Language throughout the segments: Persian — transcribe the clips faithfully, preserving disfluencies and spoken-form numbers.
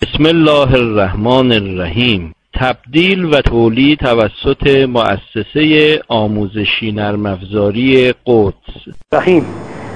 بسم الله الرحمن الرحیم. تبدیل و تولید توسط مؤسسه آموزشی نرم افزاری قدس. رحیم.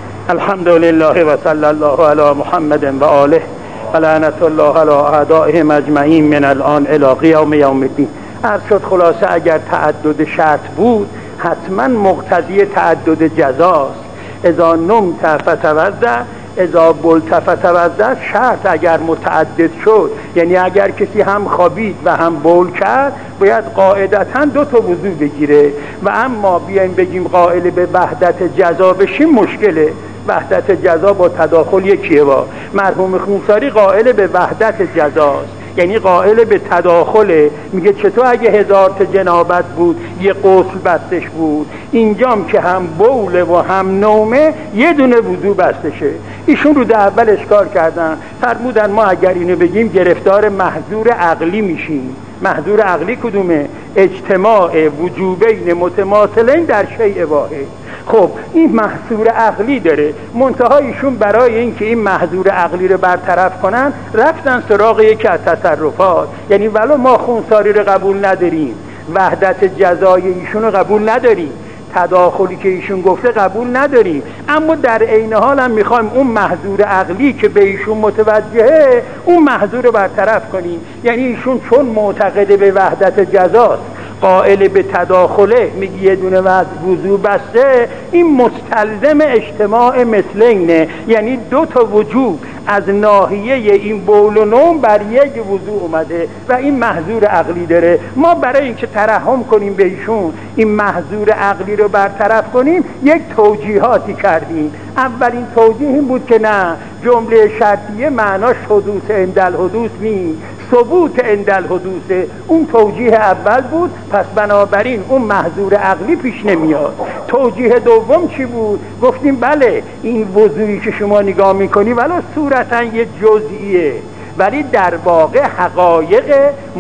الحمد لله و صلی الله علی محمد و آله و لعنت الله علی اعدائهم اجمعین من الان الی قیام یوم الدین. عرض شد خلاصه اگر تعدد شرط بود حتما مقتضی تعدد جزاست. اذا نمت فتوضأ اذا بلت فتوضأ. شرط اگر متعدد شد یعنی اگر کسی هم خوابید و هم بول کرد باید قاعدتا دو تا وضو بگیره. و اما بیایم بگیم قائل به وحدت جزا بشیم مشکله. وحدت جزا با تداخل یکیه. با مرحوم خونساری قائل به وحدت جزاست، یعنی قائل به تداخله. میگه چطور اگه هزار تا جنابت بود یه غسل بستش بود، اینجام که هم بوله و هم نومه یه دونه وضو بستشه. ایشون رو در اول اشکال کردن، فرمودن ما اگر اینو بگیم گرفتار محظور عقلی میشیم. محظور عقلی کدومه؟ اجتماع وجوبین متماثلین در شیء واحد. خب این محظور عقلی داره، منتها ایشون برای اینکه این محظور عقلی رو برطرف کنن رفتن سراغ یکی از تصرفات. یعنی ولو ما خونساری رو قبول نداریم، وحدت جزای ایشون رو قبول نداریم، تداخلی که ایشون گفته قبول نداریم، اما در عین حال هم میخوایم اون محظور عقلی که به ایشون متوجهه اون محظور رو برطرف کنیم. یعنی ایشون چون معتقد به وحدت جزاست، قائل به تداخله، میگه یه دونه وضو بسته، این مستلزم اجتماع مثلینه. یعنی دو تا وجوب از ناحیه این بول و نوم بر یک وضو اومده و این محظور عقلی داره. ما برای اینکه ترحم کنیم به ایشون این محظور عقلی رو برطرف کنیم یک توجیهاتی کردیم. اولین توجیه این بود که نه، جمله شرطیه معناش حدوث عندل حدوث نیست، ثبوت عندل حدوثه. اون توجیه اول بود، پس بنابراین اون محظور عقلی پیش نمیاد. توجیه دوم چی بود؟ گفتیم بله این وضوعی که شما نگاه میکنی ولو صورتاً یه جزئیه ولی در واقع حقایق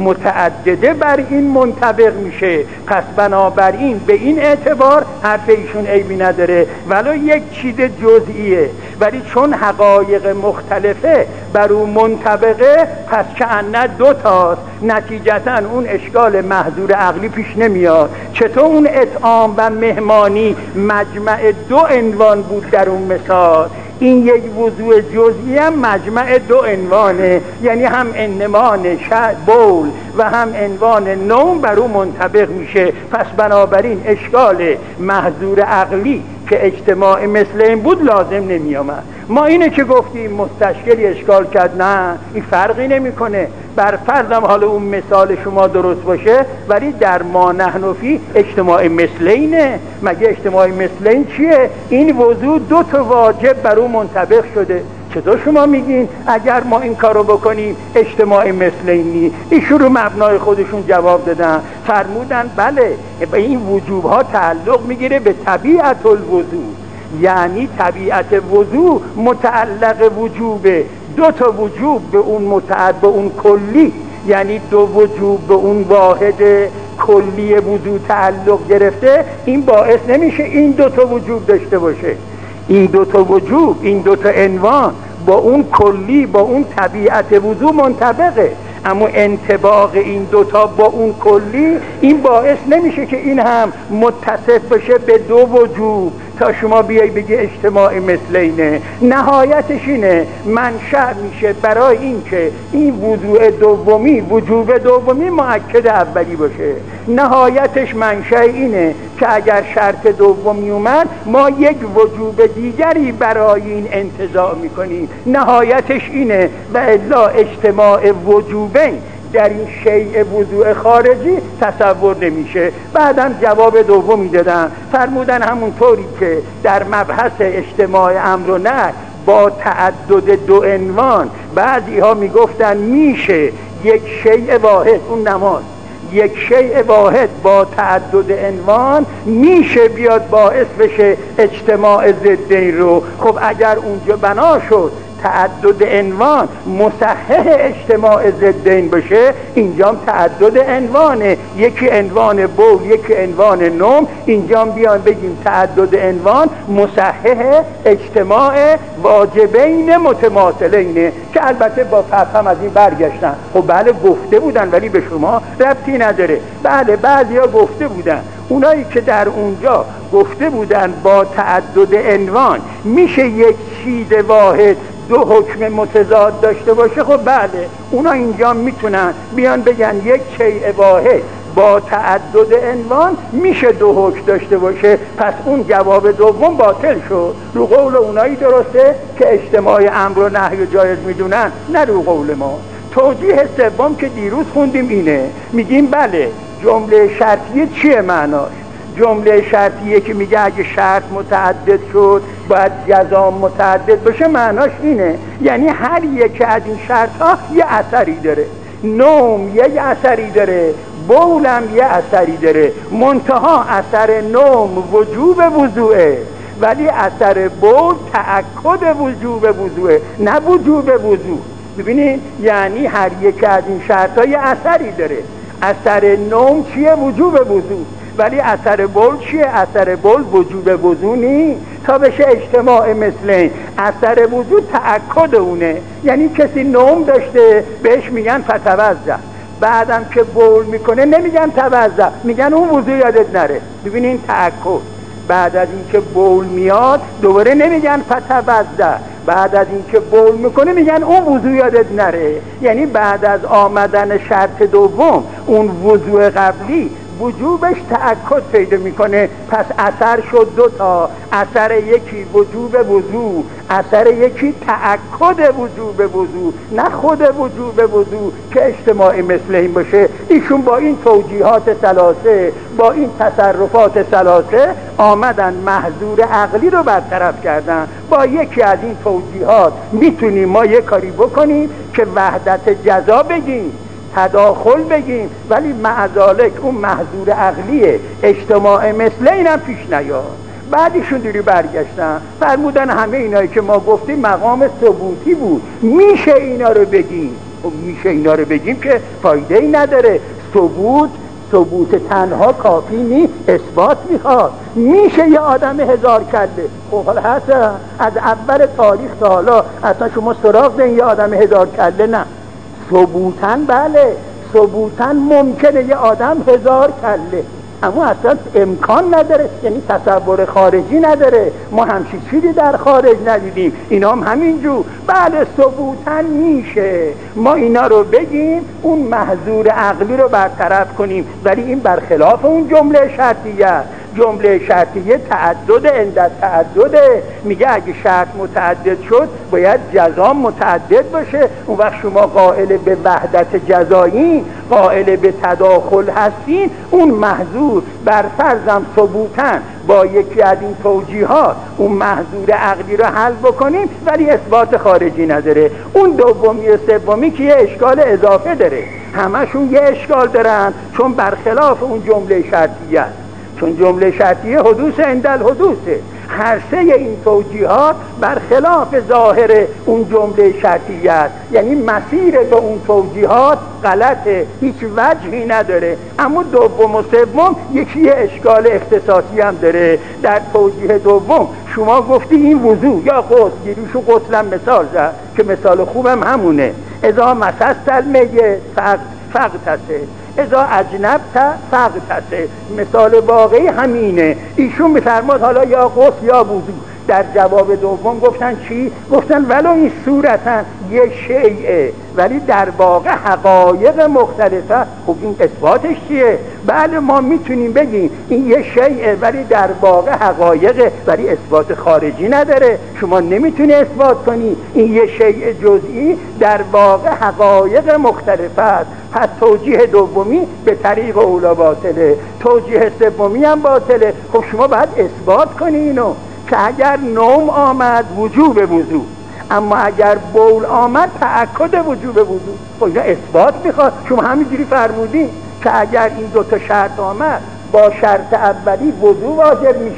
متعدده بر این منطبق میشه، پس بنابراین به این اعتبار حرف ایشون عیبی نداره ولو یک چیز جزئیه، ولی چون حقایق مختلفه بر اون منطبقه پس کأنه دو تاست، نتیجتا اون اشکال محظور عقلی پیش نمیاد. چطور اون اطعام و مهمانی مجمع دو عنوان بود در اون مثال، این یک وضوع جزئی هم مجمع دو عنوانه، یعنی هم عنوان بول و هم عنوان نوم بر اون منطبق میشه. پس بنابراین اشکال محظور عقلی که اجتماع مثل این بود لازم نمی آمد. ما اینه که گفتیم مستشکلی اشکال کرد، نه این فرقی نمیکنه. بر فرضم حالا اون مثال شما درست باشه ولی در ما نحن فی اجتماع مثل اینه. مگه اجتماع مثل این چیه؟ این وضوع دو تا واجب بر اون منطبق شده. چطور شما میگین اگر ما این کارو بکنیم اجتماع مثل اینی؟ ایشون رو مبنای خودشون جواب دادن، فرمودن بله به این وجوب ها تعلق میگیره به طبیعت الوضوع، یعنی طبیعت وضوع متعلق وجوبه. دو تا وجوب به اون متعلق به اون کلی، یعنی دو وجوب به اون واحد کلی وضوع تعلق گرفته، این باعث نمیشه این دو تا وجوب داشته باشه. این دو تا وجوب، این دو تا عنوان با اون کلی با اون طبیعت وضوع منطبقه، اما انطباق این دوتا با اون کلی این باعث نمیشه که این هم متصف بشه به دو وجوب تا شما بیای بگی اجتماع مثل اینه. نهایتش اینه، منشأ میشه برای این که این وضوع دومی وجوب دومی مؤکد اولی باشه. نهایتش منشأ اینه که اگر شرط دومی اومد ما یک وجوب دیگری برای این انتزاع میکنیم. نهایتش اینه و الا اجتماع وجوبین در این شیء وضوع خارجی تصور نمیشه. بعدم جواب دومی دادن، فرمودن همونطوری که در مبحث اجتماع امر و نهی با تعدد دو عنوان بعضی ها میگفتن میشه یک شیء واحد، اون نماز یک شیء واحد با تعدد عنوان میشه بیاد باعث بشه اجتماع ضدین رو. خب اگر اونجا بنا شد تعدد عنوان مصحح اجتماع ضدین باشه، اینجا تعدد عنوانه، یکی عنوان بول یکی عنوان نوم. اینجا بیان بگیم تعدد عنوان مصحح اجتماع واجبین متماثلینه، که البته با فهم از این برگشتن. خب بله گفته بودن ولی به شما ربطی نداره. بله بعضیا گفته بودن، اونایی که در اونجا گفته بودن با تعدد عنوان میشه یک چیز واحد دو حکم متضاد داشته باشه، خب بله اونا اینجا میتونن بیان بگن یک شیء واحد با تعدد عنوان میشه دو حکم داشته باشه، پس اون جواب دوم باطل شد. رو قول اونایی درسته که اجتماع امر و نهی و جایز میدونن، نه رو قول ما. توجیه سوم که دیروز خوندیم اینه، میگیم بله جمله شرطیه چیه معناش؟ جمله شرطیه که میگه اگه شرط متعدد شد باید جزا متعدد باشه، معناش اینه یعنی هر یک از این شرط ها یه اثری داره. نوم یه اثری داره، بولم یه اثری داره، منتها اثر نوم وجوب وضوعه ولی اثر بول تأکد وجوب وضوعه، نه وجوب وضوع. ببینید یعنی هر یک از این شرط ها یه اثری داره. اثر نوم چیه؟ وجوب وضوع. ولی اثر بول چیه؟ اثر بول وجوب وضوع نیست تا بشه اجتماع مثلین. اثر وضوع تأکد اونه، یعنی کسی نوم داشته بهش میگن فتوضا، بعدم که بول میکنه نمیگن توضا، میگن اون وضوع یادت نره. ببینین تأکد. بعد از اینکه بول میاد دوباره نمیگن فتوضا، بعد از اینکه بول میکنه میگن اون وضوع یادت نره. یعنی بعد از آمدن شرط دوم اون وضوع قبلی وجوبش تأکد پیدا میکنه، پس اثر شد دو تا، اثر یکی وجوب وضوع، اثر یکی تأکد وجوب وضوع، نه خود وجوب وضوع که اجتماع مثل این باشه. ایشون با این توجیهات ثلاثه، با این تصرفات ثلاثه آمدن محظور عقلی رو برطرف کردن. با یکی از این توجیهات میتونیم ما یه کاری بکنیم که وحدت جزا بگیم، تداخل بگیم، ولی معذالک اون محظور عقلیه اجتماع مثل اینم پیش نیاد. بعدیشون دیری برگشتن فرمودن همه اینایی که ما گفتیم مقام ثبوتی بود، میشه اینا رو بگیم. خب میشه اینا رو بگیم که فایده ای نداره. ثبوت ثبوت تنها کافی نیست، اثبات میخواد. میشه یه آدم هزار کله، خب حالا هست از اول تاریخ تا حالا اصلا شما سراغ دین یه آدم هزار کله؟ نه. ثبوتن بله، ثبوتن ممکنه یه آدم هزار کله، اما اصلا امکان نداره، یعنی تصور خارجی نداره. ما همچین چیزی در خارج ندیدیم، اینا هم همینجور. بله ثبوتن میشه ما اینا رو بگیم، اون محظور عقلی رو برطرف کنیم، ولی این برخلاف اون جمله شرطیه. جمله شرطیه تعدد عند تعدده، میگه اگه شرط متعدد شد باید جزا متعدد باشه. اون وقت شما قائل به وحدت جزایی، قائل به تداخل هستین، اون محظور بر فرضم ثبوتن با یکی از این توجیهات اون محظور عقلی رو حل بکنیم، ولی اثبات خارجی نداره. اون دومی و سومی که یه اشکال اضافه داره، همشون یه اشکال دارن چون برخلاف اون جمله شرطیه. چون جمله شرطیه حدوث عند الحدوثه، هر سه این توجیهات برخلاف ظاهر اون جمله شرطیه است، یعنی مسیر به اون توجیهات غلطه، هیچ وجهی نداره. اما دوم و سوم یکی اشکال اختصاصی هم داره. در توجیه دوم شما گفتی این وضوع یا غسل، دیروشو غسلم مثال زد که مثال خوبم همونه. اذا مسست المیت فاغتسل، اذا اجنبت فاغتسل، مثال واقعی همینه. ایشون میفرماد حالا یا غسل یا وضوء. در جواب دوم گفتن چی؟ گفتن ولو این صورتن یه شیعه ولی در واقع حقایق مختلفه. خب این اثباتش چیه؟ بله ما میتونیم بگیم این یه شیعه ولی در واقع حقایقه، ولی اثبات خارجی نداره. شما نمیتونی اثبات کنی این یه شیء جزئی در واقع حقایق مختلفه است. پس توجیه دومی به طریق اولا باطله، توجیه سومی هم باطله. خب شما باید اثبات کنی اینو که اگر نوم آمد وجوب وضوء، اما اگر بول آمد تأکد وجوب وضوء. خب اینا اثبات میخواد. شما همینجوری فرمودین که اگر این دوتا شرط آمد با شرط اولی وضوء واجب میشه،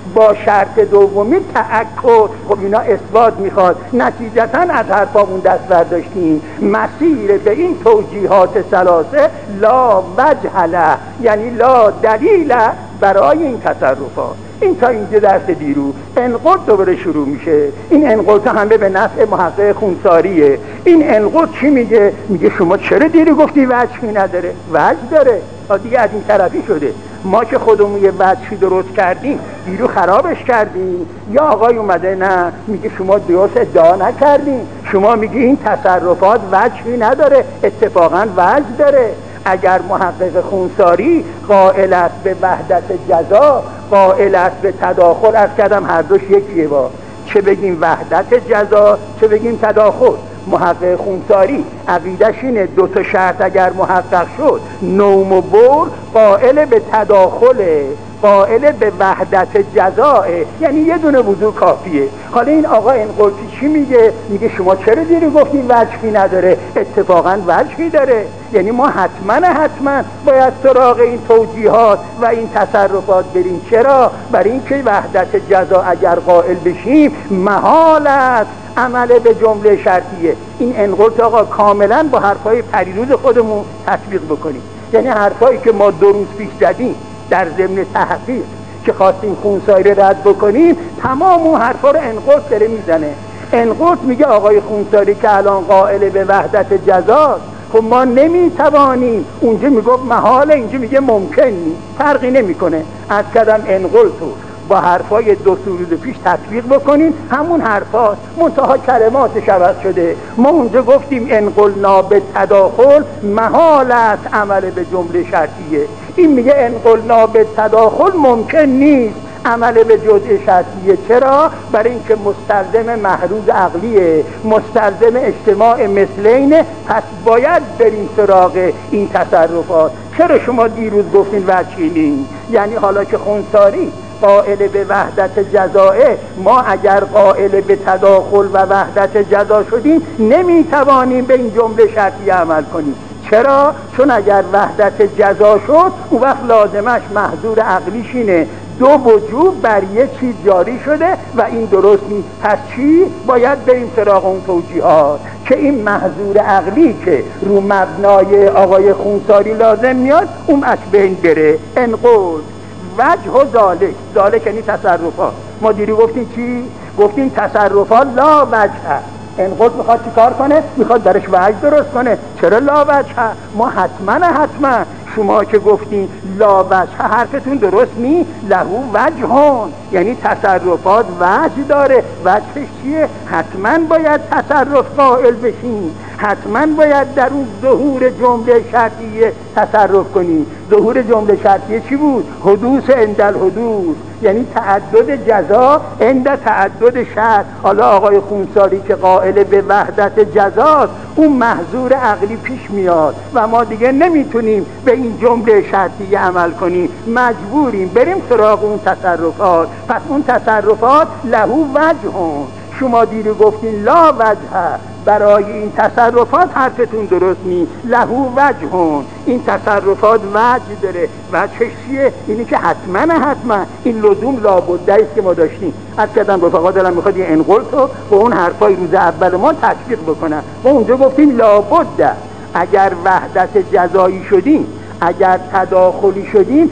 با شرط دومی تأکد. خب اینا اثبات میخواد. نتیجتا از حرفامون دست برداشتیم. مسیر به این توجیهات ثلاثه لا وجه له، یعنی لا دلیل برای این تصرفات. این تا اینجا درس دیرو. انقلت دوباره شروع میشه. این انقلت همه به نفع محقق خونساریه. این انقلت چی میگه؟ میگه شما چرا دیرو گفتی وجهی نداره؟ وجه داره. دیگه از این طرفی شده. ما که خودمون یه وجهی درست کردیم دیرو خرابش کردیم، یا آقای اومده نه میگه شما درست ادعا نکردیم، شما میگی این تصرفات وجهی نداره، اتفاقا وجه داره. اگر محقق خونساری قائل است به وحدت جزا، قائل است به تداخل، از کردم هر دوش یکیه، با چه بگیم وحدت جزا چه بگیم تداخل. محقق خونساری عقیدش اینه دو تا شرط اگر محقق شد نوم و بر قائل به تداخله، قائل به وحدت جزاه، یعنی یه دونه وضو کافیه. حالا این آقا انقلتی چی میگه؟ میگه شما چرا دیرو گفتین وجهی نداره؟ اتفاقا وجهی داره. یعنی ما حتما حتما باید سراغ این توجیهات و این تصرفات بریم. چرا؟ برای اینکه وحدت جزا اگر قائل بشیم محال است عمل به جمله شرطیه. این انقلت آقا کاملا با حرفای پریروز خودمون تطبیق بکنیم. یعنی حرفایی که ما دو روز پیش زدیم در ضمن تحقیق که خواستیم خونساری رد بکنیم، تمام اون حرفا رو انقلت داره میزنه. انقلت میگه آقای خونساری که الان قائل به وحدت جزاست، خب ما نمیتوانیم. اونجا میگفت محاله، اینجا میگه ممکن نیست، فرقی نمیکنه. از کدام انقلتو با حرفای دو روز پیش تطبیق بکنین، همون حرفاست، منتها کلماتش عوض شده. ما اونجا گفتیم انقلنا به تداخل محال است عمل به جمله شرطیه. این میگه انقلنا به تداخل ممکن نیست عمل به جزء شرطیه. چرا؟ برای اینکه مستلزم محروز عقلیه، مستلزم اجتماع مثلینه. پس باید بریم سراغ این تصرفات. چرا شما دیروز گفتین وجهی نیست؟ یعنی حالا که خونساری قائل به وحدت جزائه، ما اگر قائل به تداخل و وحدت جزا شدیم نمیتوانیم به این جمله شرطی عمل کنیم. چرا؟ چون اگر وحدت جزا شد اون وقت لازمش محظور عقلیش اینه دو وجوب بر یک چیز جاری شده و این درست نیست. پس چی؟ باید بریم سراغ اون توجیهات که این محظور عقلی که رو مبنای آقای خونساری لازم میاد اون از بین بره. انقل وجه و ذالک، ذالک یعنی تصرفات. ما دیری گفتیم چی؟ گفتیم تصرفات لا وجه. انقلت میخواد چی کار کنه؟ میخواد درش وجه درست کنه. چرا لا وجه؟ ما حتما حتما شما که گفتین لا وجه حرفتون درست نی، لهو وجهون، یعنی تصرفات وجه داره. وجهش چیه؟ حتما باید تصرف قائل بشین، حتما باید در اون ظهور جمله شرطیه تصرف کنی. ظهور جمله شرطیه چی بود؟ حدوث عند الحدوث، یعنی تعدد جزا عند تعدد شرط. حالا آقای خونساری که قائل به وحدت جزاست، اون محظور عقلی پیش میاد و ما دیگه نمیتونیم به این جمله شرطیه عمل کنیم، مجبوریم بریم سراغ اون تصرفات. پس اون تصرفات لهو وجهون. شما دیرو گفتین لا وجه، برای این تصرفات حرفتون درست نیست. لهو وجهون، این تصرفات وجه داره. وجهش چیه؟ اینی که حتما حتما این لزوم لابده است که ما داشتیم. از کردن رفقا دلم میخواد یه انقلت رو با اون حرفای روز اول ما تطبیق بکنم. ما اونجا گفتیم لابده، اگر وحدت جزایی شدیم، اگر تداخلی شدیم،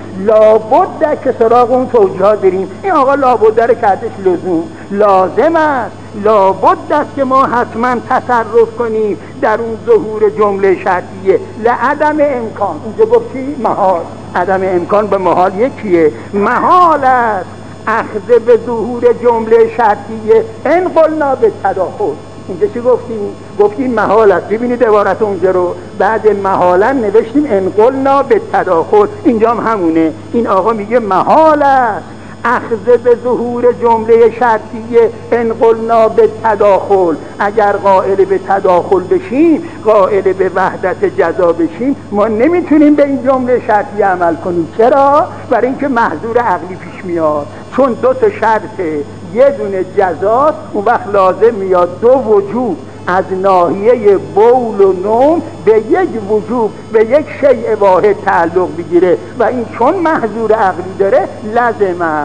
لابد که سراغ اون توجیهات بریم. این آقا لابد رو کردش لزوم، لازم است، لابد است که ما حتما تصرف کنیم در اون ظهور جمله شرطیه. لعدم امکان، اونجا گفت چی؟ محال. عدم امکان به محال یکیه. محال است اخذ به ظهور جمله شرطیه انقلنا به تداخل. اینجا چی گفتیم؟ گفتیم محال است. ببینید عبارت اونجا رو، بعد محالا نوشتیم انقلنا به تداخل. اینجا هم همونه. این آقا میگه محال است اخذ به ظهور جمله شرطیه انقلنا به تداخل. اگر قائل به تداخل بشیم، قائل به وحدت جزا بشیم، ما نمیتونیم به این جمله شرطیه عمل کنیم. چرا؟ برای اینکه محظور عقلی پیش میاد. چون دو تا شرطه، یه دونه جزاست، اون وقت لازم میاد دو وجوب از ناحیه بول و نوم به یک وجوب به یک شیء واحد تعلق بگیره و این چون محظور عقلی داره لازمه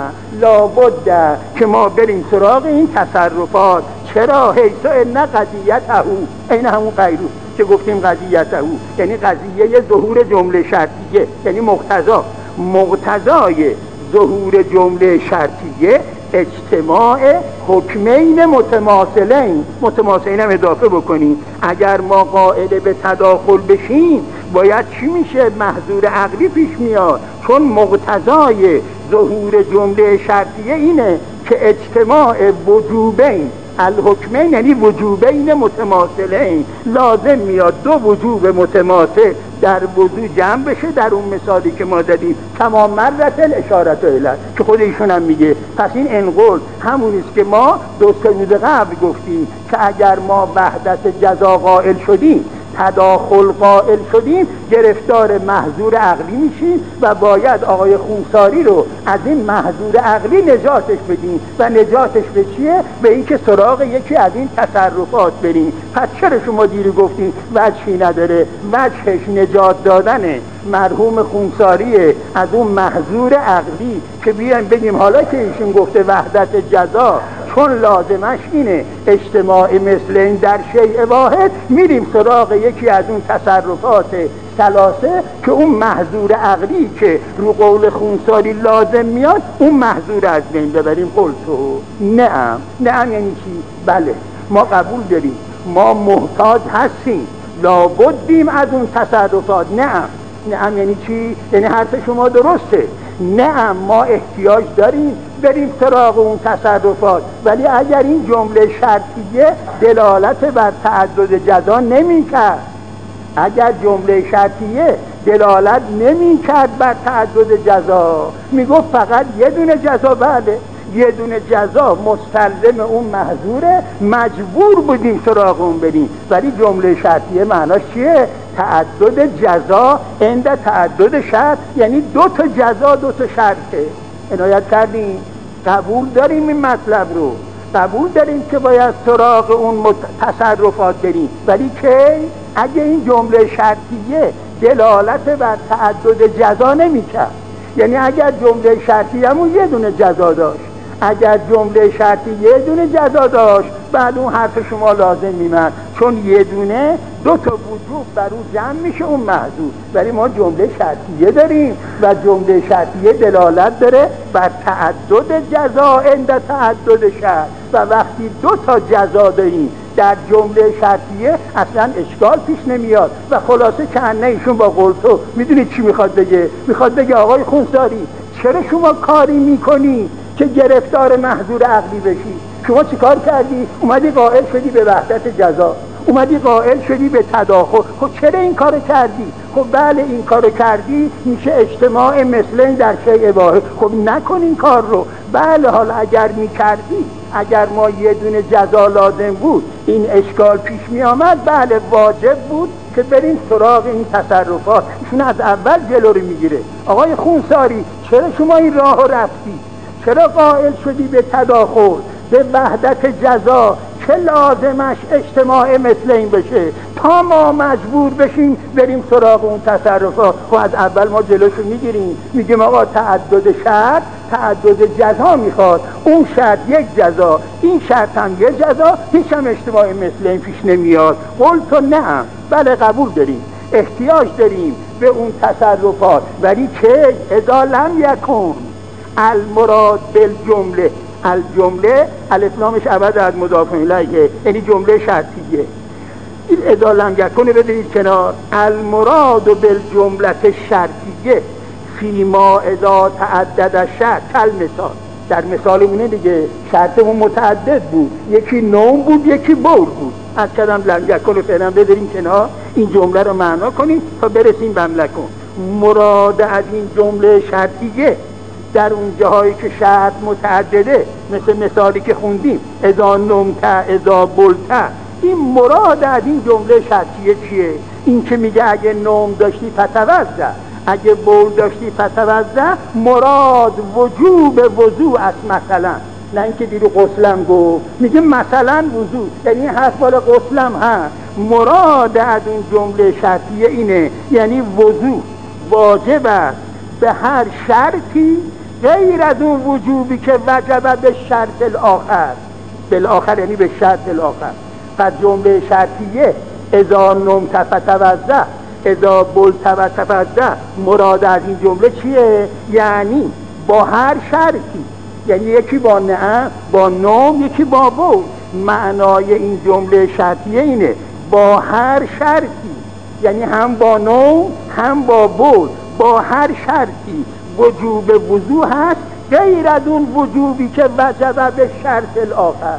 لابد که ما بریم سراغ این تصرفات. چرا؟ حیث ان قضیته این همون قیروس که گفتیم قضیته یعنی قضیه ظهور جمله شرطیه، یعنی مقتضا مقتضای ظهور جمله شرطیه اجتماع حکمین متماثلین. متماثلین هم اضافه بکنیم. اگر ما قائل به تداخل بشیم باید چی میشه؟ محظور عقلی پیش میاد، چون مقتضای ظهور جمله شرطیه اینه که اجتماع وجوبین الحکمین یعنی وجوبین متماثلین لازم میاد. دو وجوب متماثل در وضو جمع بشه در اون مثالی که ما زدیم تمام مرت الاشارت الیه که خود ایشون هم میگه. پس این انقل همونیست که ما دو سه روز قبل گفتیم که اگر ما وحدت جزا قائل شدیم تداخل قائل شدیم گرفتار محظور عقلی میشیم و باید آقای خونساری رو از این محظور عقلی نجاتش بدیم و نجاتش به چیه؟ به این که سراغ یکی از این تصرفات بریم. پس چرا شما دیرو گفتیم وجهی نداره؟ وجهش نجات دادن مرحوم خونساریه از اون محظور عقلی که بیایم بگیم حالا که ایشون گفته وحدت جزا چون لازمش اینه اجتماع مثل این در شیء واحد، میریم سراغ یکی از اون تصرفات ثلاثه که اون محظور عقلی که رو قول خونساری لازم میاد اون محظور از بین ببریم. قلتو نعم. نعم یعنی چی؟ بله ما قبول داریم، ما محتاج هستیم، لابدیم از اون تصرفات. نعم. نعم یعنی چی؟ یعنی حرف شما درسته. نعم ما احتیاج داریم بریم سراغ اون تصرفات، ولی اگر این جمله شرطیه دلالت بر تعدد جزا نمی کرد، اگر جمله شرطیه دلالت نمی کرد بر تعدد جزا، می گفت فقط یه دونه جزا، بله یه دونه جزا مستلزم اون محظوره، مجبور بودیم سراغ اون بریم. ولی جمله شرطیه معناش چیه؟ تعدد جزا عند تعدد شرط، یعنی دو تا جزا دو تا شرطه. عنایت کردیم؟ قبول داریم این مطلب رو، قبول داریم که باید سراغ اون تصرفات بریم، ولی که اگه این جمله شرطیه دلالت بر تعدد جزا نمی کرد، یعنی اگر جمله شرطیه همون یه دونه جزا داشت، اگر جمله شرطی یه دونه جزا داشت بعد اون حرف شما لازم میمد، چون یه دونه دو تا وجوب بر اون جمع میشه اون محذوف. ولی ما جمله شرطیه داریم و جمله شرطیه دلالت داره بر تعدد جزا عند تعدد شرط، و وقتی دو تا جزا داریم در جمله شرطیه اصلا اشکال پیش نمیاد. و خلاصه که انه ایشون با قلتو میدونید چی میخواد بگه؟ میخواد بگه آقای خونساری چرا شما کاری میکنی که گرفتار محظور عقلی بشی؟ شما چی کار کردی؟ اومدی قائل شدی به وحدت جزا، اومدی قائل شدی به تداخل. خب چرا این کار کردی؟ خب بله این کار کردی میشه اجتماع مثلین در شیء واحد. خب نکن این کار رو. بله حالا اگر میکردی، اگر ما یه دونه جزا لازم بود این اشکال پیش می آمد، بله واجب بود که بریم سراغ این تصرفات. ایشون از اول جلو رو میگیره. آقای خونساری چرا شما این راه رفتی؟ چرا قائل شدی به تداخل، به وحدت جزا که لازمش اجتماع مثل این بشه تا ما مجبور بشیم بریم سراغ اون تصرفات؟ خب از اول ما جلوشو میگیریم، میگیم آقا تعدد شرط تعدد جزا میخواد، اون شرط یک جزا، این شرط هم یک جزا، هیچ هم اجتماع مثل این پیش نمیاد. قلت نعم، بله قبول داریم، احتیاج داریم به اون تصرفات، ولی که اذا لم یکن المراد بالجمله، الجمله الاسلامش عوض از مضاف الیه، یعنی جمله شرطیه. این اذا لم یکن بدید کنار. المراد بالجمله شرطیه فیما اذا تعدد الشرط، کل مثال، در مثالمونه دیگه شرطمون متعدد بود، یکی نوم بود یکی بول بود. از کدام لم یکن رو فعلا بذاریم کنار، این جمله رو معنا کنیم تا برسیم به لکن. مراد از این جمله شرطیه در اون جاهایی که شرط متعدده، مثل مثالی که خوندیم اذا نمت اذا بلت، این مراد از این جمله شرطیه چیه؟ این که میگه اگه نوم داشتی فتوضا، اگه بول داشتی فتوضا، مراد وجوب وضوء است. مثلا نه اینکه دیرو غسلم گفت، میگه مثلا وضو، یعنی حرف بالا غسلم هست. مراد از اون جمله شرطیه اینه، یعنی وضو واجب است به هر شرطی غیر از اون وجوبی که وجب به شرط الاخر، بالاخر یعنی به شرط الاخر. پس جمله شرطیه اذا نمت فتوضأ اذا بلت فتوضأ، مراد از این جمله چیه؟ یعنی با هر شرطی، یعنی یکی با نعم با نوم، یکی با بول. معنای این جمله شرطیه اینه با هر شرطی، یعنی هم با نوم هم با بول، با هر شرطی وجوب وضو هست غیر از اون وجوبی که وجب به شرط الاخر.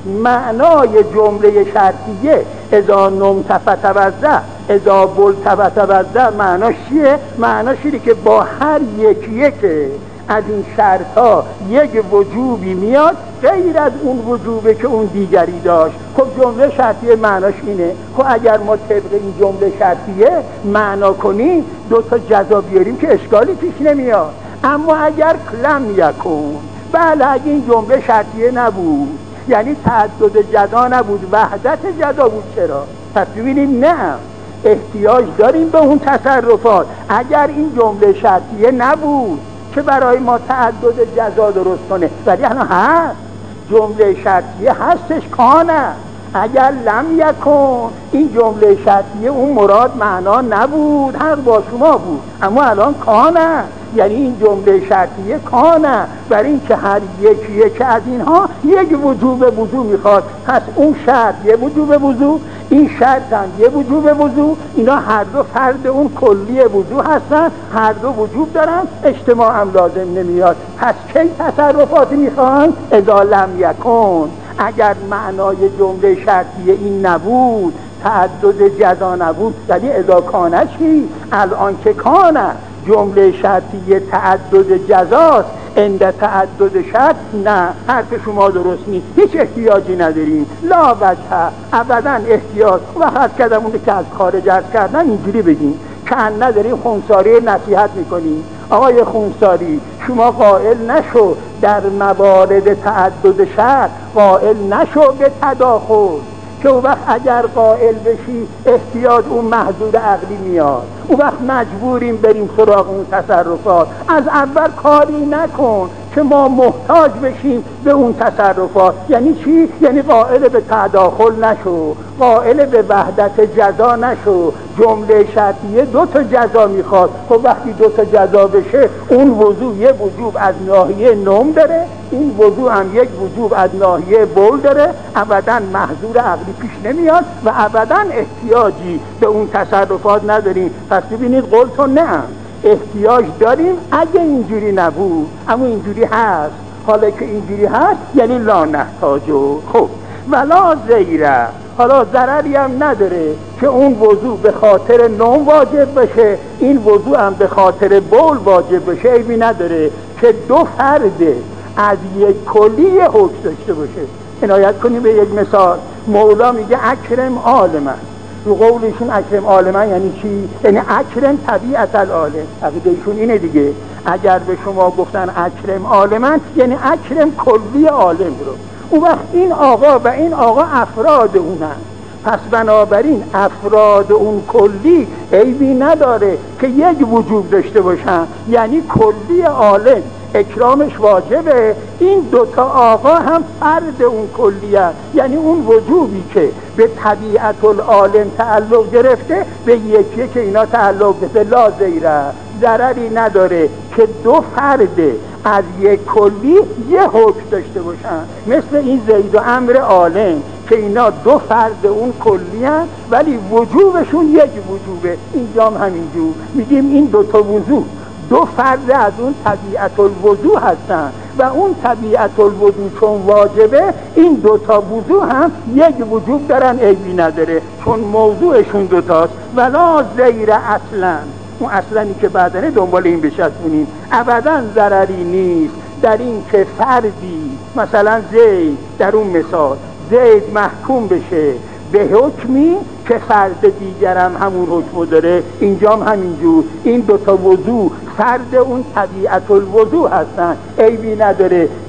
معنای جمله شرطیه اذا نمت فتوضأ اذا بلت فتوضأ معناش چیه؟ معناش اینه که با هر یکی یک از این شرط ها یک وجوبی میاد غیر از اون وجوبه که اون دیگری داشت. خب جمله شرطیه معناش اینه. خب اگر ما طبق این جمله شرطیه معنا کنیم دو تا جزا بیاریم که اشکالی پیش نمیاد. اما اگر لم یکن، بله اگه این جمله شرطیه نبود، یعنی تعدد جزا نبود، وحدت جزا بود، چرا؟ پس ببینید نه، احتیاج داریم به اون تصرفات. اگر این جمله شرطیه نبود که برای ما تعدد جزا درست کنه، ولی الان هست، جمله شرطیه هستش، کانه. اگر لم یکن این جمله شرطیه اون مراد معنا نبود، حق با شما بود، اما الان کانه، یعنی این جمله شرطیه کانه، برای این که هر یکی یکی از اینها یک وجوب وضو میخواد. پس اون شرط یه وجوب وضو، این شرط هم یه وجوب وضو، اینا هر دو فرد اون کلی وضو هستن، هر دو وجوب دارن، اجتماع هم لازم نمیاد. پس کی تصرفاتی میخوان؟ اذا لم یکن، اگر معنای جمله شرطیه این نبود، تعدد جزا نبود، ولی اذا کانه چی؟ الان که کانه جمله شرطیه تعدد جزاست، عند تعدد شرط نه، حرف شما درست نیست، هیچ احتیاجی نداریم، لا وجه، ابدا احتیاج. و حد کردم اونه که از خارج عرض کردن اینجوری بگیم که نداریم خونساری نصیحت میکنیم. آقای خونساری شما قائل نشو در موارد تعدد شرط، قائل نشو به تداخل، که اون وقت اگر قائل بشی احتیاج اون محدود عقلی میاد، اون وقت مجبوریم بریم سراغ اون تصرفات. از اول کاری نکن که ما محتاج بشیم به اون تصرفات. یعنی چی؟ یعنی قائل به تداخل نشو، قائل به وحدت جزا نشو. جمله شرطیه دو تا جزا میخواد، خب وقتی دو تا جزا بشه اون وضو یه وجوب از ناحیه نوم داره، این وضو هم یک وجوب از ناحیه بول داره، ابدا محظور عقلی پیش نمیاد و ابدا احتیاجی به اون تصرفات نداریم. پس ببینید قولتون نه، احتیاج داریم اگه اینجوری نبود، اما اینجوری هست. حالا که اینجوری هست یعنی لا نحتاجو. خب ولا زیره، حالا ضرری هم نداره که اون وضو به خاطر نوم واجب بشه، این وضو هم به خاطر بول واجب بشه، عیبی نداره که دو فرد از یک کلی حکم داشته باشه. عنایت کنیم به یک مثال. مولا میگه اکرم عالمن، رو قولشون اکرم عالمن یعنی چی؟ یعنی اکرم طبیعت العالم، عقیدهشون اینه دیگه. اگر به شما گفتن اکرم عالمن یعنی اکرم کلی عالم رو، اون وقت این آقا و این آقا افراد اونن، پس بنابراین افراد اون کلی عیبی نداره که یک وجوب داشته باشن، یعنی کلی عالم اکرامش واجبه. این دوتا آقا هم فرد اون کلیه، یعنی اون وجوبی که به طبیعت العالم تعلق گرفته به یکی که اینا تعلق گرفته. لا زیره، ضرری نداره که دو فرد از یک کلی یه حکم داشته باشن، مثل این زید و عمرو عالم که اینا دو فرد اون کلی هن ولی وجوبشون یک وجوبه. اینجا هم همینجور میگیم این دوتا وضو دو فرد از اون طبیعت الوضو هستن و اون طبیعت الوضو چون واجبه، این دوتا وضو هم یک وجوب دارن، عیبی نداره چون موضوعشون دوتاست. ولا زیر اصلا، اون اصلانی که بعدنه دنبال این بشستونیم، ابدا ضرری نیست در این که فردی مثلا زید، در اون مثال زید محکوم بشه به حکمی که فرد دیگرم همون حکمو داره، اینجا هم همینجور. این دوتا وضو فرد اون طبیعت الوضو هستن، عیبی نداره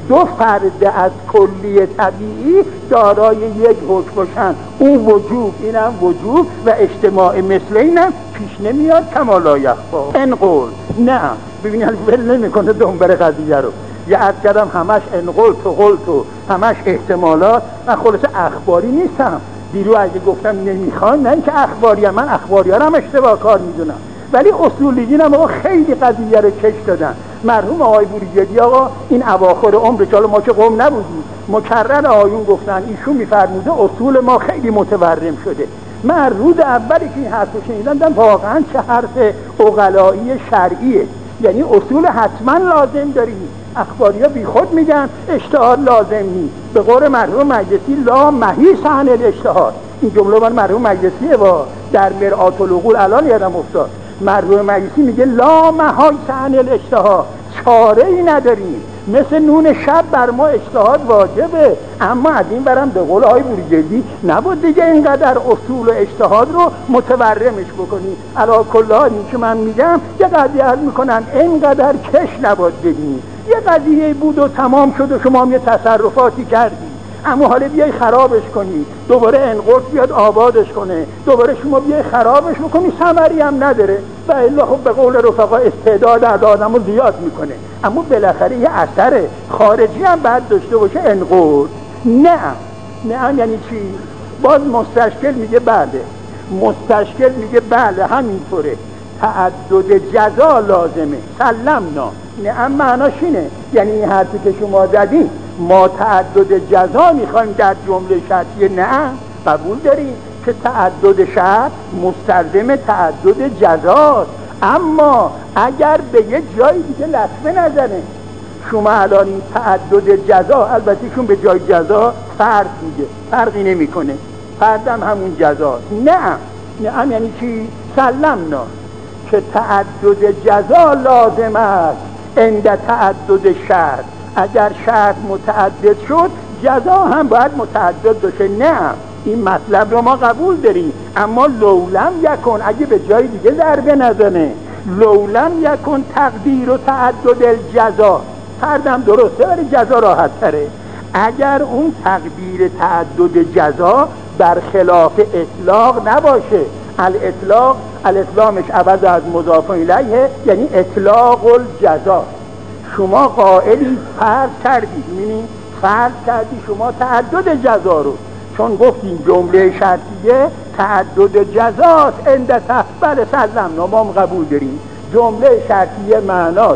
دو فرد از کلی طبیعی دارای یک حکم باشن، اون وجوب اینم وجوب و اجتماع مثل اینم پیش نمیاد کما لا یخفا. انقل نه ببینید ول نمیکنه دنبال قضیه رو. یه عرض کردم همش انقل تو قل تو همش احتمالات. من خلاصه اخباری نیستم. دیرو اگه گفتم نمیخوام، نه اینکه اخباری هم. من اخباری ها هم اشتباه کار میدونم، ولی اصولیین هم آقا خیلی قضیه رو کش دادن. مرحوم آقای بوریجردی آقا این اواخر عمر که ما که قوم نبودیم مکرر آیون گفتن، ایشون میفرموده اصول ما خیلی متورم شده. من روز اولی که این حرف رو شنیدم واقعا چه حرف عقلایی شرعیه. یعنی اصول حتما لازم داریم. اخباری ها بی خود میگن اجتهاد لازم نیست. به قول مرحوم مجلسی لا محیص عن الاجتهاد. این جمله من مرحوم مجلسیه با در مرآت العقول الان یادم افتاد. مرحوم مجلسی میگه لا محیص عن الاجتهاد، چاره ای نداریم، مثل نون شب بر ما اجتهاد واجبه. اما از این برم به قول آقای بوریجردی نبود دیگه اینقدر اصول و اجتهاد رو متورمش بکنی. علی کل حال این که من میگم یه قضیه عرض میکنن اینقدر کش نباید ببینی. یه قضیه بود و تمام شد و شما هم یه تصرفاتی کردی، اما حالا بیای خرابش کنی، دوباره انقلب بیاد آبادش کنه، دوباره شما بیای خرابش بکنی، ثمری هم نداره. و الا خب به قول رفقا استعداد از آدمو زیاد میکنه، اما بالاخره یه اثر خارجی هم باید داشته باشه. انقلب نه نه یعنی چی؟ باز مستشکل میگه بله، مستشکل میگه بله همینطوره، تعدد جزا لازمه. سلمنا نه معناش اینه، یعنی این حرفی که شما زدین ما تعدد جزا میخوایم در جمله شرطیه، نه قبول داریم که تعدد شرط مستلزم تعدد جزاست. اما اگر به یه جایی دیگه لطمه نزنه، شما الان این تعدد جزا، البته چون به جای جزا فرد میگه فرقی نمیکنه، فردم همون جزاست. نه نه یعنی چی؟ سلمنا که تعدد جزا لازم است عند تعدد شرط. اگر شرط متعدد شد جزا هم باید متعدد باشه. نه این مطلب رو ما قبول داریم، اما لولم یکن، اگه به جای دیگه ضربه نزنه، لولم یکن تقدیر و تعدد الجزا، فردم درسته ولی جزا راحت تره. اگر اون تقدیر تعدد جزا برخلاف اطلاق نباشه، الاطلاق الاطلاقش عوض از مضاف الیه، یعنی اطلاق الجزا. شما قائلی فرض کردید، می‌بینید فرض کردی شما تعدد جزا رو، چون گفتیم جمله شرطیه تعدد جزاست عند بله سلمنا ما هم قبول داریم. جمله شرطیه معناش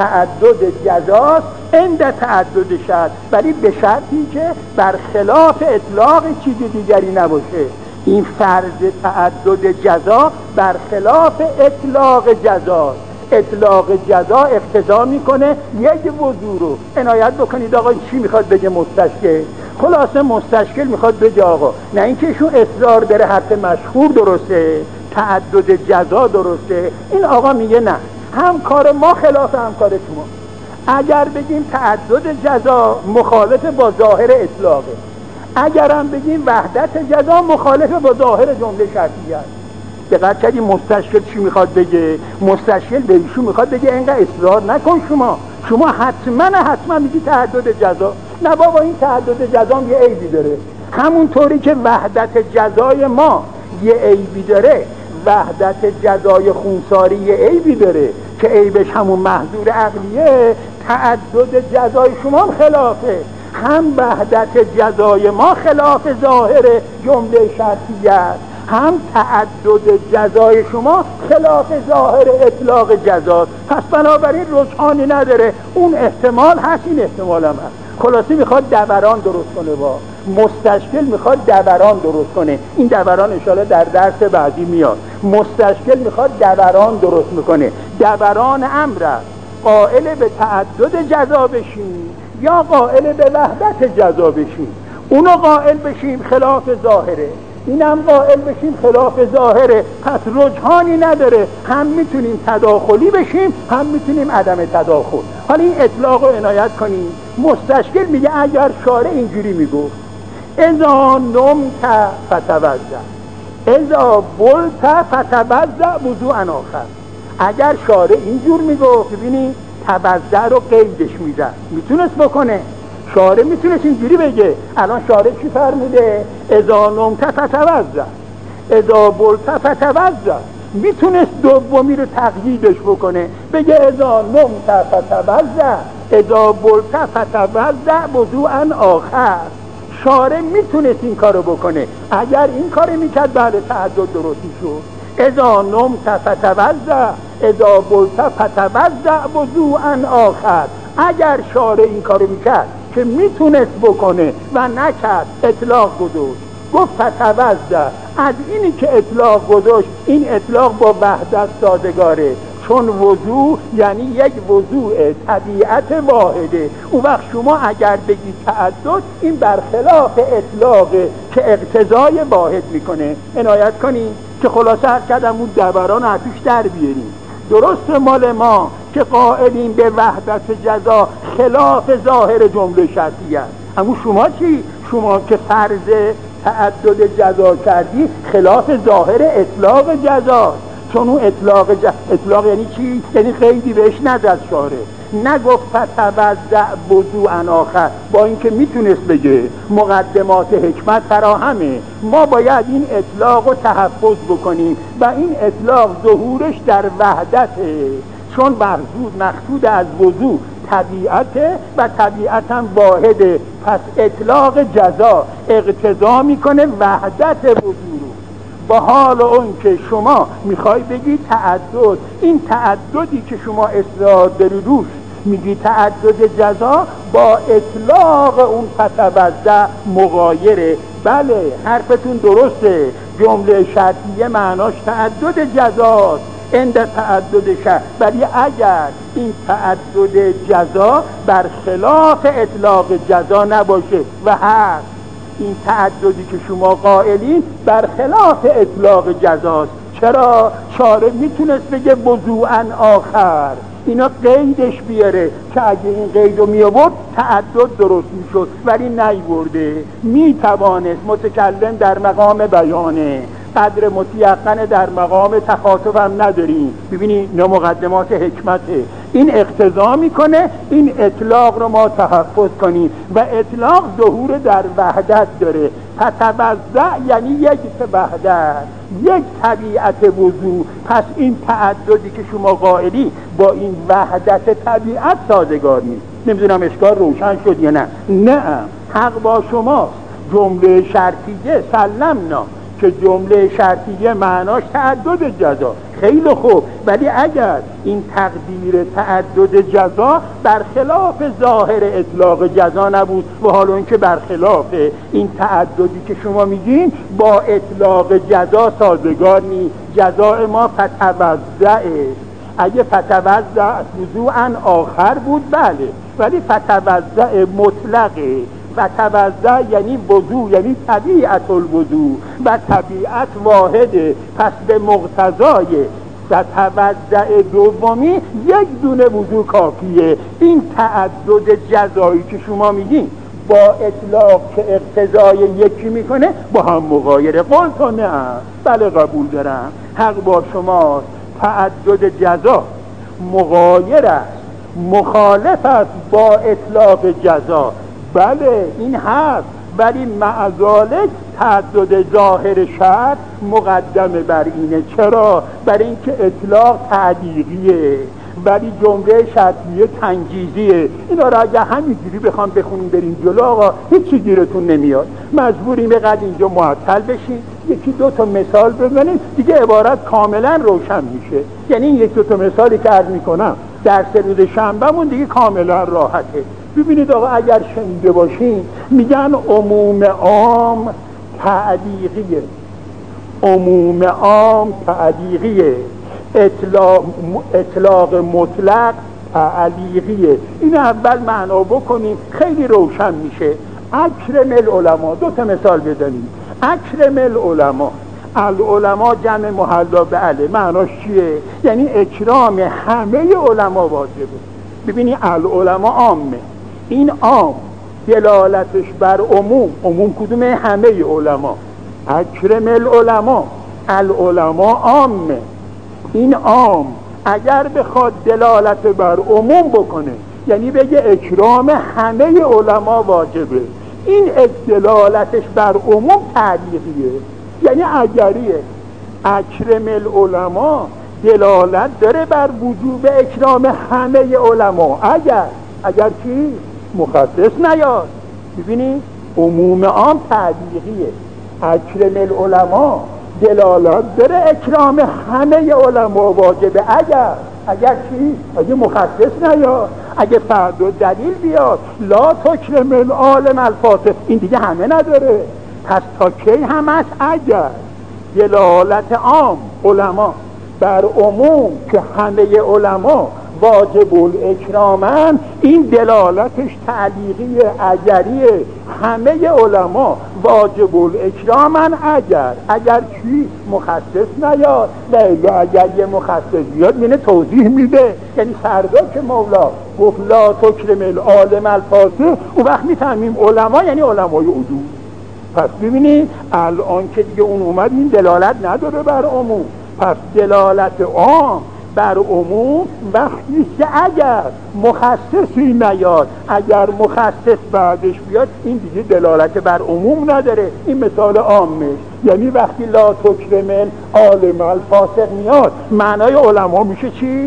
تعدد جزاست عند تعدد شرط، ولی به شرطی که برخلاف اطلاق چیز دیگری نباشه. این فرض تعدد جزا برخلاف اطلاق جزاست. اطلاق جزا اقتضا میکنه یک وضوع رو. عنایت بکنید آقا چی میخواد بگه مستشکل؟ خلاصه مستشکل میخواد بگه آقا نه اینکه ایشون اصرار داره حرف مشهور درسته، تعدد جزا درسته، این آقا میگه نه، هم کار ما خلاف هم کار شما. اگر بگیم تعدد جزا مخالف با ظاهر اطلاقه، اگر هم بگیم وحدت جزا مخالف با ظاهر جمله شرطیه است. دقت کردی مستشکل چی میخواد بگه؟ مستشکل به ایشون میخواد بگه اینقدر اصرار نکن، شما شما حتما حتما میگی تعدد جزا. نه بابا این تعدد جزا هم یه عیبی داره، همونطوری که وحدت جزای ما یه عیبی داره، وحدت جزای خونساری یه عیبی داره که عیبش همون محظور عقلیه. تعدد جزای شما هم خلافه، هم وحدت جزای ما خلاف ظاهر جمله شرطیه است، هم تعدد جزای شما خلاف ظاهر اطلاق جزاست. پس بنابراین رجحانی نداره، اون احتمال هست این احتمال هم هست. خلاصی میخواد دوران درست کنه، با مستشکل میخواد دوران درست کنه. این دوران انشاءالله در درس بعدی میاد. مستشکل میخواد دوران درست میکنه. دوران امر قائل به تعدد جزا بشیم یا قائل به وحدت جزا بشیم. اونو قائل بشیم خلاف ظاهره، اینم قائل بشیم خلاف ظاهره، پس رجحانی نداره، هم میتونیم تداخلی بشیم هم میتونیم عدم تداخل. حالا این اطلاق رو عنایت کنیم. مستشکل میگه اگر شارع اینجوری میگفت اذا نمت فتوضا، اذا بلت فتوضا وضوءا آخر، اگر شارع اینجور میگفت ببینی توضا رو قیدش میزد، میتونست بکنه شارع میتونست اینجوری بگه. الان شارع چی فرموده؟ اذا نمت فتوضا، اذا بلت فتوضا. میتونست دومی رو تقییدش بکنه، بگه اذا نمت فتوضا، اذا بلت فتوضا وضوءا آخر. شارع میتونست این کارو بکنه. اگر این کارو میکرد بله تعدد درست میشد. اذا نمت فتوضا، اذا بلت فتوضا وضوءا آخر. اگر شارع این کارو میکرد که میتونست بکنه و نکرد، اطلاق گذاشت، گفت فتوضا. از اینی که اطلاق گذاشت، این اطلاق با وحدت سازگاره، چون وضوء یعنی یک وضوء طبیعت واحده. اون وقت شما اگر بگید تعدد، این برخلاف اطلاقه که اقتضای واحد میکنه. عنایت کنید که خلاصه هر کردم اون دوران عطوش در بیاریم. درست مال ما که قائلیم به وحدت جزا خلاف ظاهر جمله شرطیه است. اما شما چی؟ شما که فرض تعدد جزا کردی خلاف ظاهر اطلاق جزا. چون اون اطلاق ج... اطلاق یعنی چی؟ یعنی خیلی بهش نزد شارع، نگفت فتوضا وضوءا آخر، با اینکه میتونست بگه مقدمات حکمت فراهمه. ما باید این اطلاق رو تحفظ بکنیم و این اطلاق ظهورش در وحدته، چون مقصود مقصود از وضوء طبیعته و طبیعت هم واحده. پس اطلاق جزا اقتضا میکنه وحدت وضوء رو. با حال اون که شما میخوای بگی تعدد، این تعددی که شما اصرار داری روش میگی تعدد جزا، با اطلاق اون فتوضا مغایره. بله حرفتون درسته، جمله شرطیه معناش تعدد جزاست عند تعدد شرط، ولی اگر این تعدد جزا برخلاف اطلاق جزا نباشه و هست، این تعددی که شما قائلین برخلاف اطلاق جزاست. چرا؟ شارع میتونست بگه وضوءا آخر، اینا قیدش بیاره که اگه این قید رو میآورد تعدد درست میشد، ولی نیورده. میتوانست متکلم در مقام بیانه، قدر متیقن در مقام تخاطب هم نداریم. ببینی اینا مقدمات حکمته. این اقتضا میکنه این اطلاق رو ما تحفظ کنیم و اطلاق ظهور در وحدت داره. فتوضا یعنی یک وحدت، یک طبیعت وضوع. پس این تعددی که شما قائلی با این وحدت طبیعت سازگار نیست. نمیدونم اشکال روشن شد یا نه؟ نه، حق با شماست. جمله شرطیه سلمنا که جمله شرطیه معناش تعدد جزا، خیلی خوب، ولی اگر این تقدیر تعدد جزا برخلاف ظاهر اطلاق جزا نبود و حالا اینکه برخلاف این تعددی که شما میگین با اطلاق جزا سازگار نیست. جزاء ما فتوضعه. اگه فتوضع وضوءا آخر بود بله، ولی فتوضع مطلقه. فتوضع یعنی وضوء، یعنی طبیعت الوضوء و طبیعت واحده. پس به مقتضای فتوضع دومی یک دونه وضوء کافیه. این تعدد جزایی که شما میگین با اطلاق که اقتضای یکی میکنه با هم مغایره. قلت نه، بله قبول دارم، حق با شماست. تعدد جزا مغایر است، مخالف است با اطلاق جزا. بله این هست، ولی مع ذالک تعدد ظاهر شرط مقدمه بر اینه. چرا؟ برای اینکه اطلاق تعلیقیه ولی جمله شرطیه تنجیزیه. اینا را اگه همینجوری بخوام بخونیم بریم جلو آقا هیچی گیرتون نمیاد، مجبوریم بقدر اینجا معطل بشین، یکی دو تا مثال بزنیم دیگه عبارت کاملا روشن میشه. یعنی این یک دو تا مثالی که عرض میکنم درس روز شنبهمون دیگه کاملا راحته. ببینید آقا اگر شنیده باشین میگن عموم عام تعلیقیه، عموم عام تعلیقیه، اطلاق, اطلاق مطلق تعلیقیه. این اول معنا بکنیم خیلی روشن میشه. اکرم العلماء، دو تا مثال بزنیم. اکرم العلماء، العلماء جمع محلا به عله، معناش چیه؟ یعنی اکرام همه علما واجبه. ببینی العلماء عامه، این عام دلالتش بر عموم، عموم کدومه؟ همه علما. اکرم العلماء، العلماء عامه، این عام اگر بخواد دلالت بر عموم بکنه یعنی بگه اکرام همه علما واجبه. این دلالتش بر عموم تعلیقیه، یعنی اگریه. اکرم العلما دلالت داره بر وجوب اکرام همه علما، اگر اگر چی؟ مخصص نیاد. ببینید عموم عام تعلیقیه. اکرم العلما دلالت داره اکرام همه علما واجبه، اگر اگر چی؟ اگه مخصص نیاد، اگه فرد و دلیل بیاد. لا تکرم العالم الفاسق، این دیگه همه نداره. پس تا کی هم است؟ اگر دلالت عام علما بر عموم که همه علما واجب الاکرامن، این دلالتش تعلیقی اگریه. همه علما واجب الاکرامن اگر اگر چی؟ مخصص نیاد. لیلا اگر یه مخصص بیاد مینه توضیح میده. یعنی فردا که مولا گفت لا تکرم العالم الفاسق، اون وقت میفهمیم علما یعنی علمای عدول. پس ببینید الان که دیگه اون اومد، این دلالت نداره بر عموم. پس دلالت عام بر عموم وقتی که اگر مخصصی نیاد، اگر مخصص بعدش بیاد، این دیگه دلالت بر عموم نداره. این مثال عامه، یعنی وقتی لا تکرم عالم الفاسق میاد، معنای علما میشه چی؟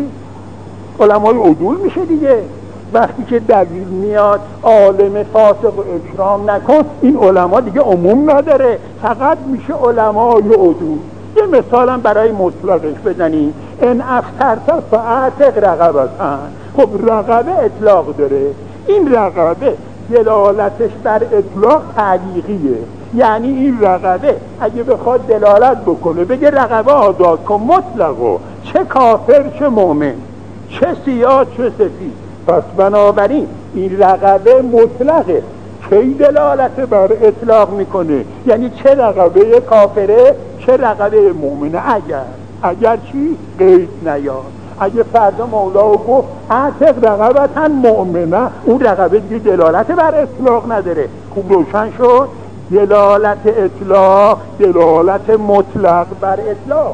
علمای عدول میشه دیگه. وقتی که دلیل میاد عالم فاسق و اکرام نکن، این علما دیگه عموم نداره، فقط میشه علمای عدول. یه مثالم برای مطلقش بزنیم. ان افطرت فاعتق رقبتن. خب رقبه اطلاق داره، این رقبه دلالتش بر اطلاق تعلیقیه. یعنی این رقبه اگه بخواد دلالت بکنه بگه رقبه آزاد کن مطلقو، چه کافر چه مؤمن، چه سیاه چه سفید. پس بنابراین این رقبه مطلقه. کی دلالت بر اطلاق میکنه؟ یعنی چه رقبه کافره چه رقبه مؤمنه. اگر اگر چی؟ قید نیاد. اگه فردا مولا گفت اعتق رقبتن مؤمنه، اون رقبه دیگه دلالت بر اطلاق نداره. خوب روشن شد؟ دلالت اطلاق دلالت مطلق بر اطلاق،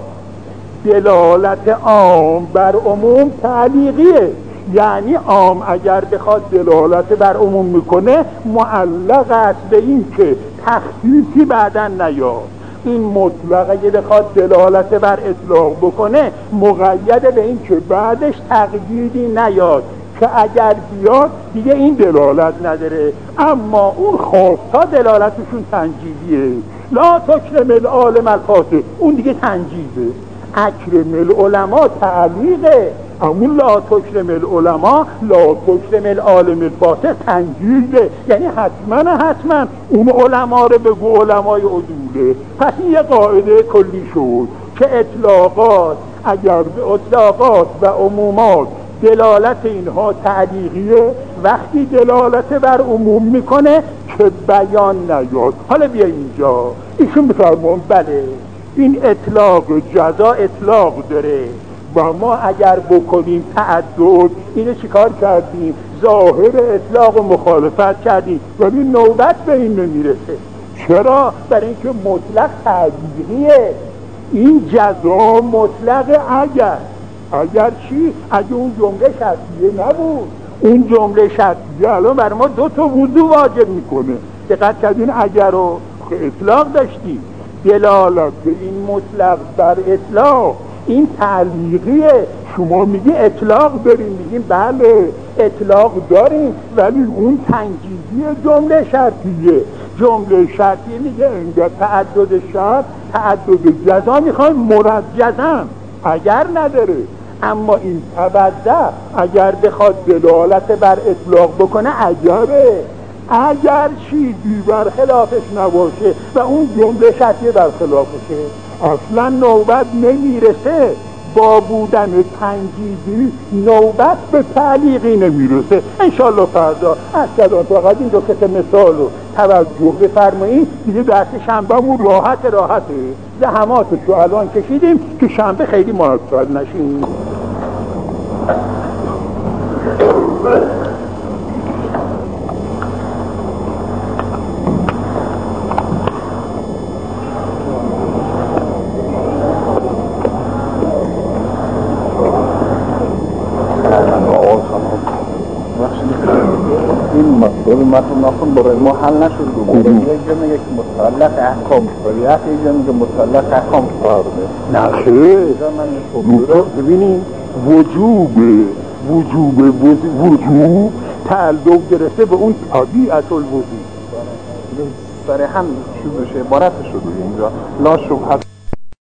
دلالت عام بر عموم تعلیقیه. یعنی عام اگر بخواد دلالت بر عموم میکنه معلق است به این که تخصیصی بعداً نیاد. این مطلق اگه بخواد دلالت بر اطلاق بکنه مقید به این که بعدش تقییدی نیاد، که اگر بیاد دیگه این دلالت نداره. اما اون خاصا دلالتشون تنجیزیه. لا تکرم العالم الفاسق، اون دیگه تنجیزه. اکرم العلما تعلیقه، اما لا تکرم العلما لا تکرم العالم الفاسق تنجیزه. یعنی حتما حتما اون علما رو بگو علمای عدوله. پس این یه قاعده کلی شد که اطلاقات اگر به اطلاقات و عمومات دلالت اینها تعلیقیه، وقتی دلالت بر عموم میکنه که بیان نیاد. حالا بیا اینجا ایشون بفرمون بله این اطلاق جزا اطلاق داره و ما اگر بکنیم تعدد اینو چیکار کردیم؟ ظاهر اطلاق و مخالفت کردیم، ولی نوبت به این نمیرسه. چرا؟ برای اینکه مطلق تعلیقیه. این جزا مطلق اگر اگر چی؟ اگه اون جمله شرطیه نبود. اون جمله شرطیه الان برای ما دو تا وضو واجب میکنه. دقت کردین اگر رو اطلاق داشتی، دلالت به این مطلق بر اطلاق این تعلیقیه. شما میگی اطلاق داریم، میگیم بله اطلاق داریم، ولی اون تنجیزی جمله شرطیه. جمله شرطیه میگه اینجا تعدد شرط تعدد جزا میخوایم مرجزن، اگر نداره. اما این تبدع اگر بخواد دلالت بر اطلاق بکنه اگره، اگر چیزی برخلافش نباشه و اون جمله شرطیه برخلافشه اصلا نوبت نمیرسه. با بودن تنجیزی نوبت به تعلیقی نمیرسه. انشالله فردا از کدام فقط این دو کت مثال رو توجه بفرمایید. دیگه درس شنبهمون راحت راحته. زحماتش رو الان کشیدیم که شنبه خیلی معطل نشیم. ظلمت و ناخن برای ما حل نشد دو برای یک جا میگه که متعلق احکام شریعت، یک جا میگه متعلق احکام فرده. نه خیلی ببینی وجوب وجوب وجوب تعلق گرفته به اون طبیعت الوجود صریحاً شروعش عبارت شده اینجا لا شبهت